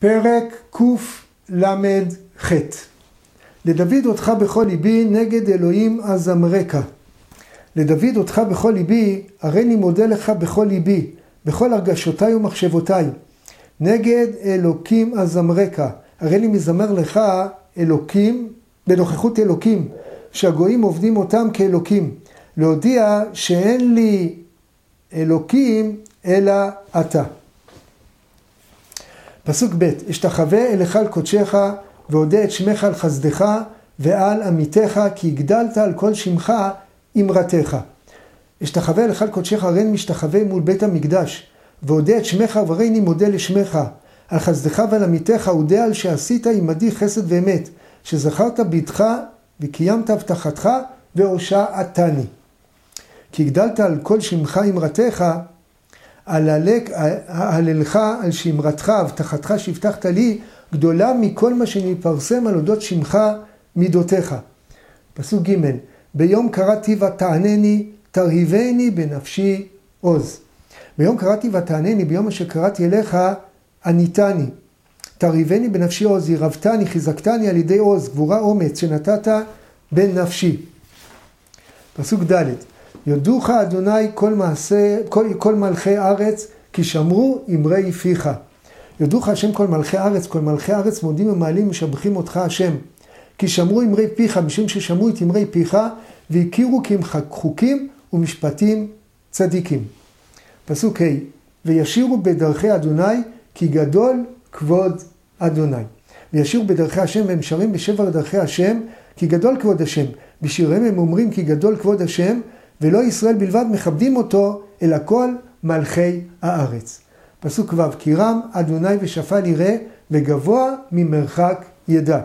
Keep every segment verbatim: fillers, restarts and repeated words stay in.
פרק קל"ח. לדוד אותך בכל ליבי, נגד אלוהים אזמרקה. לדוד אותך בכל ליבי, הריני מודה לך בכל ליבי, בכל הרגשותיי ומחשבותיי. נגד אלוקים אזמרקה, הריני מזמר לך אלוקים, בנוכחות אלוקים, שהגויים עובדים אותם כאלוקים. להודיע שאין לי אלוקים אלא אתה. פסוק ב' אשתחווה אליך על קודשך, והודה את שמך על חסדך ועל עמיתך, כי הגדלת על כל שמך אמרתך. אשתחווה אליך על קודשך, הריני משתחווה מול בית המקדש, והודה את שמך וריני מודה לשמך, על חסדך ועל עמיתך, הודה על שעשית עמדי חסד ואמת, שזכרת בידך וקיימת הבטחתך והושעתני. כי הגדלת על כל שמך אמרתך, הללך על שמרתך, הבטחתך שהבטחת לי, גדולה מכל מה שנפרסם על אודות שמך מידותיך. פסוק ג' ביום קראתי ותענני, תרהיבני בנפשי עוז. ביום קראתי ותענני, ביום אשר קראתי אליך עניתני. תרהיבני בנפשי עוז, הרבתני, חיזקתני על ידי עוז, גבורה אומץ שנתת בין נפשי. פסוק ד' יודוך אדוני כל מעשה, כל, כל מלכי ארץ, כי שמרו אמרי פיך. יודוך השם כל מלכי ארץ, כל מלכי ארץ מודים ומעלים משבחים אותך השם. כי שמרו אמרי פיך, משום ששמרו את אמרי פיך, והכירו כי הם חוקים ומשפטים צדיקים. פסוק ה' וישירו בדרכי אדוני, כי גדול כבוד אדוני. וישירו בדרכי השם, והם שרים בשבר דרכי השם, כי גדול כבוד השם. בשיריהם הם אומרים כי גדול כבוד השם, ולא ישראל בלבד מכבדים אותו, אלא כל מלכי הארץ. פסוק ו' כי רם אדוני ושפל יראה, וגבוה ממרחק ידע.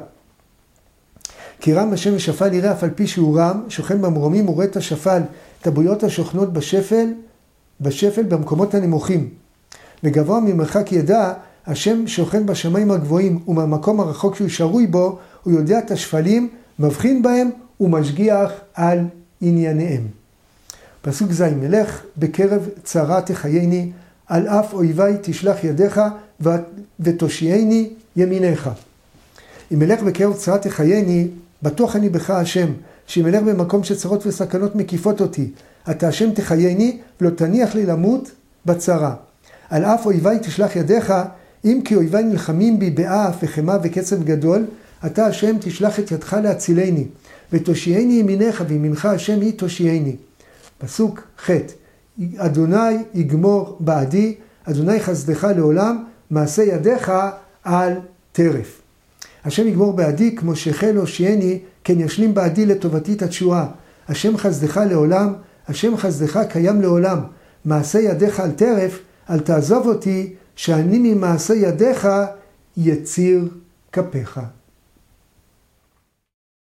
כי רם השם ושפל יראה, אף על פי שהוא רם, שוכן במרומים, הוא רואה את השפל, את הבויות השוכנות בשפל, בשפל במקומות הנמוכים. וגבוה ממרחק ידע, השם שוכן בשמיים הגבוהים, ומהמקום הרחוק שהוא שרוי בו, הוא יודע את השפלים, מבחין בהם, ומשגיח על ענייניהם. פסוק ז' מלך בקרב צרה תחייני, על אף אויבי תשלח ידיך ותושייני ימיניך. אם מלך בקרב צרה תחייני, בטוח אני בך השם, שאם מלך במקום שצרות וסכנות מקיפות אותי, אתה השם תחייני ולא תניח לי למות בצרה. על אף אויבי תשלח ידיך, אם כי אויבי נלחמים בי באף וחמה וקצב גדול, אתה השם תשלח את ידך להצילני, ותושייני ימיניך, וימינך השם היא תושייני. פסוק ח' אדוני יגמור בעדי, אדוני חסדך לעולם, מעשה ידיך על טרף. השם יגמור בעדי, כמו שהחל הושיעני, כן ישלים בעדי לטובתי את התשועה. השם חסדך לעולם, השם חסדך קיים לעולם, מעשה ידיך על טרף, אל תעזוב אותי, שאני ממעשה ידיך יציר כפיך.